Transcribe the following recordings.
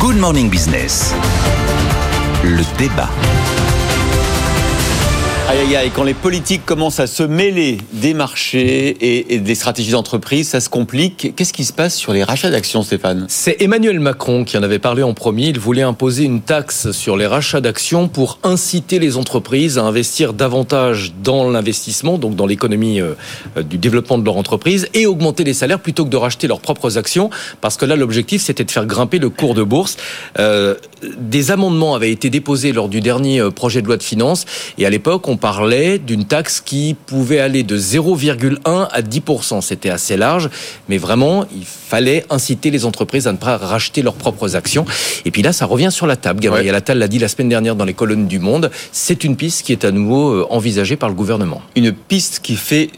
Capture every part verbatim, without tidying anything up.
Good Morning Business. Le débat. Aïe aïe aïe, quand les politiques commencent à se mêler des marchés et, et des stratégies d'entreprise, ça se complique. Qu'est-ce qui se passe sur les rachats d'actions, Stéphane ? C'est Emmanuel Macron qui en avait parlé en premier. Il voulait imposer une taxe sur les rachats d'actions pour inciter les entreprises à investir davantage dans l'investissement, donc dans l'économie euh, du développement de leur entreprise, et augmenter les salaires plutôt que de racheter leurs propres actions, parce que là, l'objectif, c'était de faire grimper le cours de bourse. Euh, des amendements avaient été déposés lors du dernier projet de loi de finances, et à l'époque, on parlait d'une taxe qui pouvait aller de zéro virgule un à dix pour cent. C'était assez large, mais vraiment, il fallait inciter les entreprises à ne pas racheter leurs propres actions. Et puis là, ça revient sur la table. Gabriel Attal l'a dit la semaine dernière dans les colonnes du Monde. C'est une piste qui est à nouveau envisagée par le gouvernement. Une piste qui fait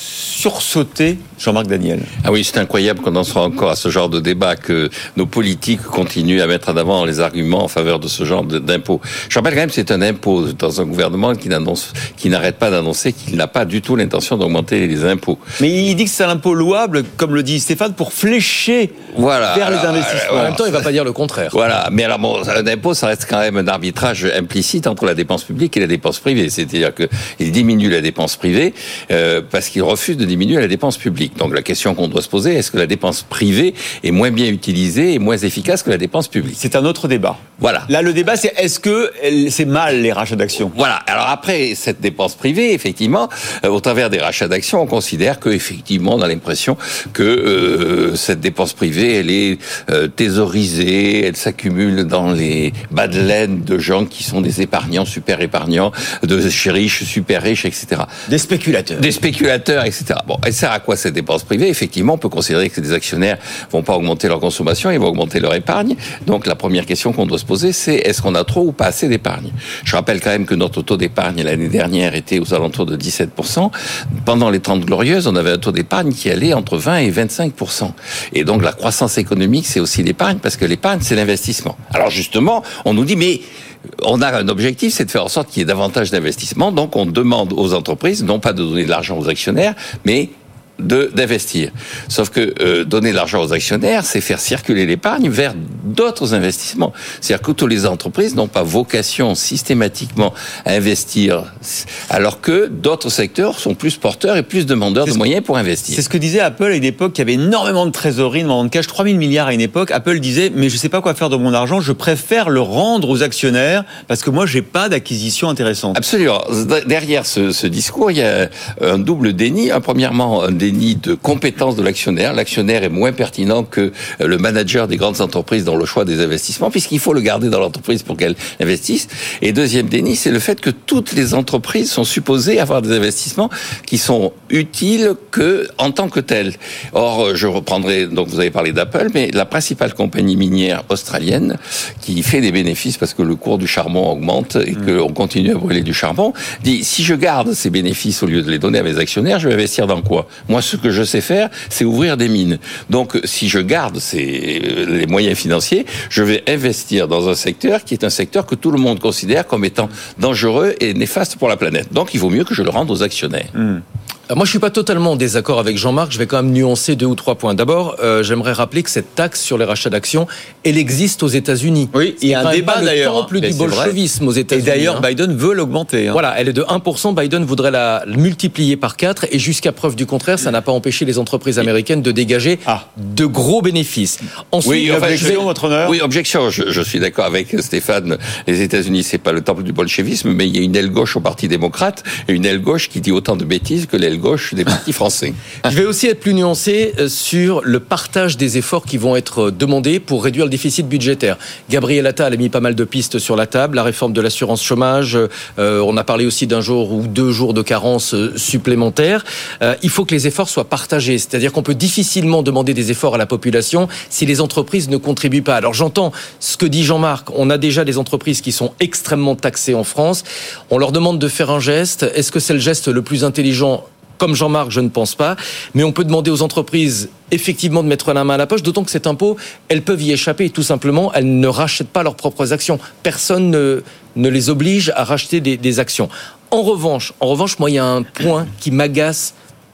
sursauter Jean-Marc Daniel. Ah oui, c'est incroyable qu'on en soit encore à ce genre de débat, que nos politiques continuent à mettre en avant les arguments en faveur de ce genre d'impôt. Je rappelle quand même que c'est un impôt dans un gouvernement qui n'annonce, qui n'arrête pas d'annoncer qu'il n'a pas du tout l'intention d'augmenter les impôts. Mais il dit que c'est un impôt louable, comme le dit Stéphane, pour flécher voilà, vers alors, les investissements. En même temps, il ne va pas dire le contraire. Voilà, mais alors bon, un impôt, ça reste quand même un arbitrage implicite entre la dépense publique et la dépense privée. C'est-à-dire qu'il diminue la dépense privée euh, parce qu'il refuse de diminuer la dépense publique. Donc la question qu'on doit se poser, est-ce que la dépense privée est moins bien utilisée et moins efficace que la dépense publique ? C'est un autre débat. Voilà. Là, le débat, c'est est-ce que c'est mal les rachats d'actions ? Voilà. Alors après cette dépense privée, effectivement, euh, au travers des rachats d'actions, on considère que effectivement, on a l'impression que euh, cette dépense privée, elle est euh, thésaurisée, elle s'accumule dans les bas de laine de gens qui sont des épargnants, super épargnants, de riches, super riches, et cetera. Des spéculateurs. Des spéculateurs, et cetera. Bon, elle sert à quoi cette dépense privée ? Effectivement, on peut considérer que les actionnaires vont pas augmenter leur consommation, ils vont augmenter leur épargne. Donc la première question qu'on doit se poser, c'est est-ce qu'on a trop ou pas assez d'épargne ? Je rappelle quand même que notre taux d'épargne l'année dernière était aux alentours de dix-sept pour cent. Pendant les Trente Glorieuses, on avait un taux d'épargne qui allait entre vingt et vingt-cinq pour cent. Et donc la croissance économique, c'est aussi l'épargne, parce que l'épargne, c'est l'investissement. Alors justement, on nous dit, mais on a un objectif, c'est de faire en sorte qu'il y ait davantage d'investissement. Donc on demande aux entreprises, non pas de donner de l'argent aux actionnaires, mais de d'investir. Sauf que euh, donner de l'argent aux actionnaires, c'est faire circuler l'épargne vers d'autres investissements. C'est-à-dire que toutes les entreprises n'ont pas vocation systématiquement à investir, alors que d'autres secteurs sont plus porteurs et plus demandeurs de moyens pour investir. C'est ce que disait Apple à une époque, qui avait énormément de trésorerie, énormément de cash, trois mille milliards à une époque. Apple disait, mais je ne sais pas quoi faire de mon argent, je préfère le rendre aux actionnaires, parce que moi, j'ai pas d'acquisition intéressante. Absolument. Derrière ce, ce discours, il y a un double déni. Un, premièrement, un déni de compétence de l'actionnaire. L'actionnaire est moins pertinent que le manager des grandes entreprises dans le choix des investissements, puisqu'il faut le garder dans l'entreprise pour qu'elle investisse. Et deuxième déni, c'est le fait que toutes les entreprises sont supposées avoir des investissements qui sont utiles que en tant que tels. Or, je reprendrai, donc vous avez parlé d'Apple, mais la principale compagnie minière australienne qui fait des bénéfices parce que le cours du charbon augmente et mmh. qu'on continue à brûler du charbon, dit, si je garde ces bénéfices au lieu de les donner à mes actionnaires, je vais investir dans quoi ? Moi, ce que je sais faire, c'est ouvrir des mines. Donc, si je garde ces, les moyens financiers, je vais investir dans un secteur qui est un secteur que tout le monde considère comme étant dangereux et néfaste pour la planète. Donc, il vaut mieux que je le rende aux actionnaires. Mmh. Moi, je suis pas totalement en désaccord avec Jean-Marc. Je vais quand même nuancer deux ou trois points. D'abord, euh, j'aimerais rappeler que cette taxe sur les rachats d'actions, elle existe aux États-Unis. Oui, il y a un débat d'ailleurs. C'est le temple du bolchevisme aux États-Unis. Et d'ailleurs, hein. Biden veut l'augmenter. Hein. Voilà, elle est de un pour cent. Biden voudrait la multiplier par quatre. Et jusqu'à preuve du contraire, ça n'a pas empêché les entreprises américaines de dégager ah. de gros bénéfices. Ensuite, oui, enfin, objection, votre honneur. Oui, objection. Je, je suis d'accord avec Stéphane. Les États-Unis, c'est pas le temple du bolchevisme, mais il y a une aile gauche au Parti démocrate et une aile gauche qui dit autant de bêtises que l'aile gauche des partis français. Je vais aussi être plus nuancé sur le partage des efforts qui vont être demandés pour réduire le déficit budgétaire. Gabriel Attal a mis pas mal de pistes sur la table, la réforme de l'assurance chômage, euh, on a parlé aussi d'un jour ou deux jours de carence supplémentaires. Euh, il faut que les efforts soient partagés, c'est-à-dire qu'on peut difficilement demander des efforts à la population si les entreprises ne contribuent pas. Alors j'entends ce que dit Jean-Marc, on a déjà des entreprises qui sont extrêmement taxées en France, on leur demande de faire un geste, est-ce que c'est le geste le plus intelligent ? Comme Jean-Marc, je ne pense pas, mais on peut demander aux entreprises effectivement de mettre la main à la poche, d'autant que cet impôt, elles peuvent y échapper. Tout simplement, elles ne rachètent pas leurs propres actions. Personne ne, ne les oblige à racheter des, des actions. En revanche, en revanche, moi, il y a un point qui m'agace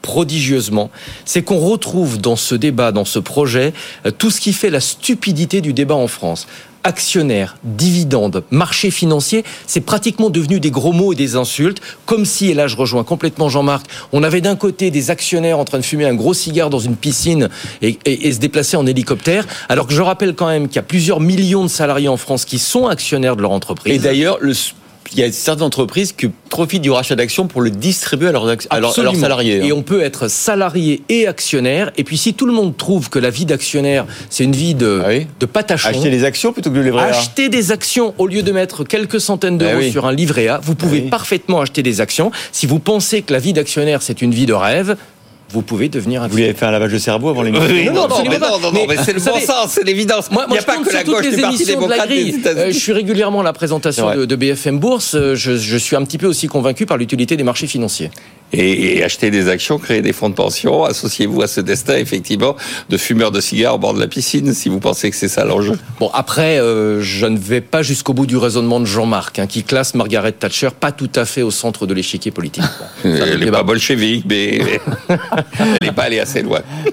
prodigieusement, c'est qu'on retrouve dans ce débat, dans ce projet, tout ce qui fait la stupidité du débat en France. Actionnaires, dividendes, marché financier, c'est pratiquement devenu des gros mots et des insultes, comme si, et là je rejoins complètement Jean-Marc, on avait d'un côté des actionnaires en train de fumer un gros cigare dans une piscine et, et, et se déplacer en hélicoptère, alors que je rappelle quand même qu'il y a plusieurs millions de salariés en France qui sont actionnaires de leur entreprise. Et d'ailleurs, le... il y a certaines entreprises qui profitent du rachat d'actions pour le distribuer à leurs, à leurs, à leurs salariés. Et on peut être salarié et actionnaire. Et puis si tout le monde trouve que la vie d'actionnaire, c'est une vie de, ah oui. de patachon... Acheter des actions plutôt que le livret A. Acheter des actions au lieu de mettre quelques centaines d'euros ah oui. sur un livret A. Vous pouvez ah oui. parfaitement acheter des actions. Si vous pensez que la vie d'actionnaire, c'est une vie de rêve... vous pouvez devenir un... Vous voulez faire un lavage de cerveau avant l'émission? Oui, non, non, non, mais non, non, non, mais c'est le bon sens, c'est l'évidence. Moi, moi, il n'y a pas que la gauche du Parti démocrate des États-Unis. Euh, je suis régulièrement à la présentation de, de B F M Bourse. Je, je suis un petit peu aussi convaincu par l'utilité des marchés financiers. Et, et acheter des actions, créer des fonds de pension, associez-vous à ce destin, effectivement, de fumeurs de cigares au bord de la piscine, si vous pensez que c'est ça l'enjeu. Bon, après, euh, je ne vais pas jusqu'au bout du raisonnement de Jean-Marc, hein, qui classe Margaret Thatcher pas tout à fait au centre de l'échiquier politique. Bon, elle n'est pas bolchevique, mais elle n'est pas allée assez loin.